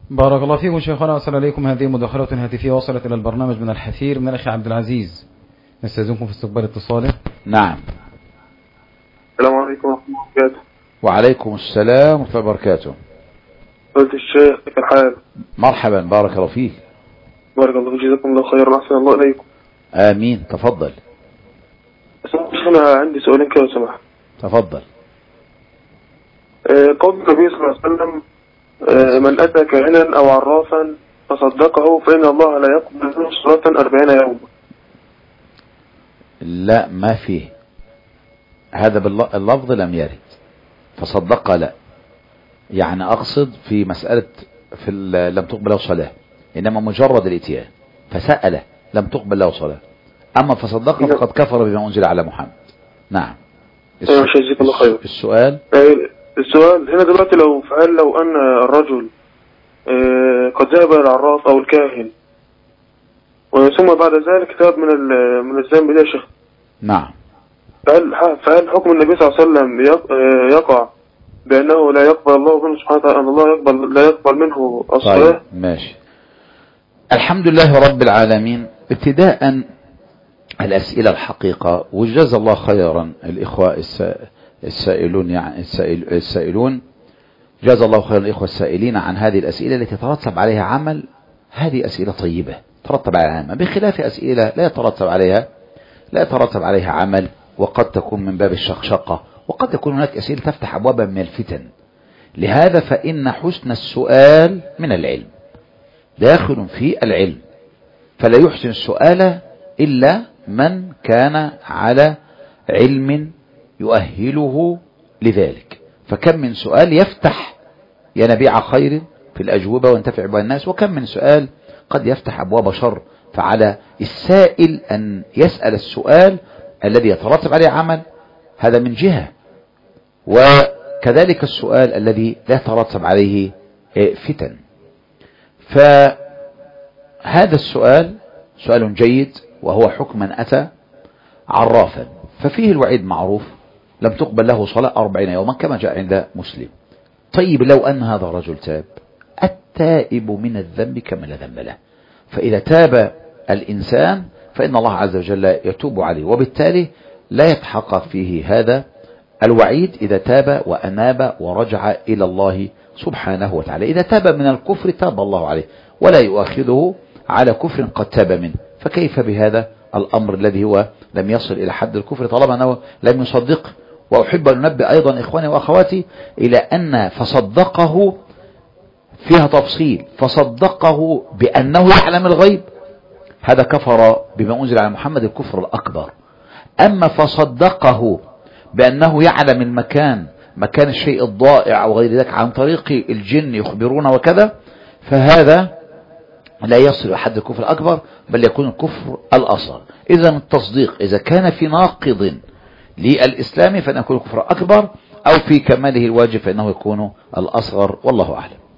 بارك الله فيكم شيخنا، وصل إليكم هذه مداخلة هاتفية وصلت إلى البرنامج من الحثير من الأخ عبد العزيز. نستأذنكم في استقبال اتصاله. نعم. السلام عليكم ورحمة الله وبركاته. وعليكم السلام ورحمة الله وبركاته. قلت الشيخ كيف الحال؟ مرحبا، بارك الله فيك. بارك الله فيك، جزاكم الله خيرا، أحسن الله إليكم. آمين، تفضل. أنا عندي سؤالين كده لو سمحت. تفضل. قول النبي صلى الله عليه وسلم من أتى كاهنا أو عرافا فصدقه فإن الله لا يقبل منه صلاة 40 يوما. لا، ما فيه هذا باللفظ، لم يرد. فصدق لا، يعني أقصد في مسألة لم تقبل له صلاة، إنما مجرد الاتيان. فسأله لم تقبل له صلاة، أما فصدقه فقد كفر بما أنزل على محمد. نعم. السؤال هنا دلوقتي لو أن الرجل قد ذهب إلى العراف أو الكاهن ثم بعد ذلك تاب من الذنب ده يا شيخ. نعم. فهل حكم النبي صلى الله عليه وسلم يقع بأنه لا يقبل الله منه سبحانه وتعالى، أن الله لا يقبل منه الصلاة؟ طيب ماشي. الحمد لله رب العالمين. ابتداء الأسئلة الحقيقة، وجزا الله خيرا الإخوة السائلون، يعني السائلون، جزا الله خيرا الإخوة السائلين عن هذه الأسئلة التي يترتب عليها عمل. هذه أسئلة طيبة ترتب عليها عمل، بخلاف أسئلة لا يترتب عليها عمل، وقد تكون من باب الشقشقة، وقد تكون هناك أسئلة تفتح أبوابا من الفتن. لهذا فإن حسن السؤال من العلم، داخل في العلم، فلا يحسن السؤال إلا من كان على علم يؤهله لذلك. فكم من سؤال يفتح ينابيع خير في الأجوبة وينتفع بها الناس، وكم من سؤال قد يفتح أبواب شر. فعلى السائل أن يسأل السؤال الذي يترتب عليه عمل، هذا من جهة، وكذلك السؤال الذي لا يترتب عليه فتن. فهذا السؤال سؤال جيد، وهو حكم من أتى عرافا، ففيه الوعيد معروف، لم تقبل له صلاة 40 يوما كما جاء عند مسلم. طيب لو أن هذا الرجل تاب، التائب من الذنب كما لا ذنب له، فإذا تاب الإنسان فإن الله عز وجل يتوب عليه، وبالتالي لا يتحقق فيه هذا الوعيد إذا تاب وأناب ورجع إلى الله سبحانه وتعالى. إذا تاب من الكفر تاب الله عليه ولا يؤاخذه على كفر قد تاب منه، فكيف بهذا الأمر الذي هو لم يصل إلى حد الكفر طالما أنه لم يصدق. وأحب أن ننبه أيضا إخواني وأخواتي إلى أن فصدقه فيها تفصيل. فصدقه بأنه يعلم الغيب، هذا كفر بما أنزل على محمد الكفر الأكبر. أما فصدقه بأنه يعلم المكان، مكان الشيء الضائع أو غير ذلك، عن طريق الجن يخبرون وكذا، فهذا لا يصل إلى حد الكفر الأكبر، بل يكون الكفر الأصغر. إذا التصديق إذا كان في ناقض للإسلام فإنه يكون الكفر أكبر، أو في كماله الواجب فإنه يكون الأصغر، والله أعلم.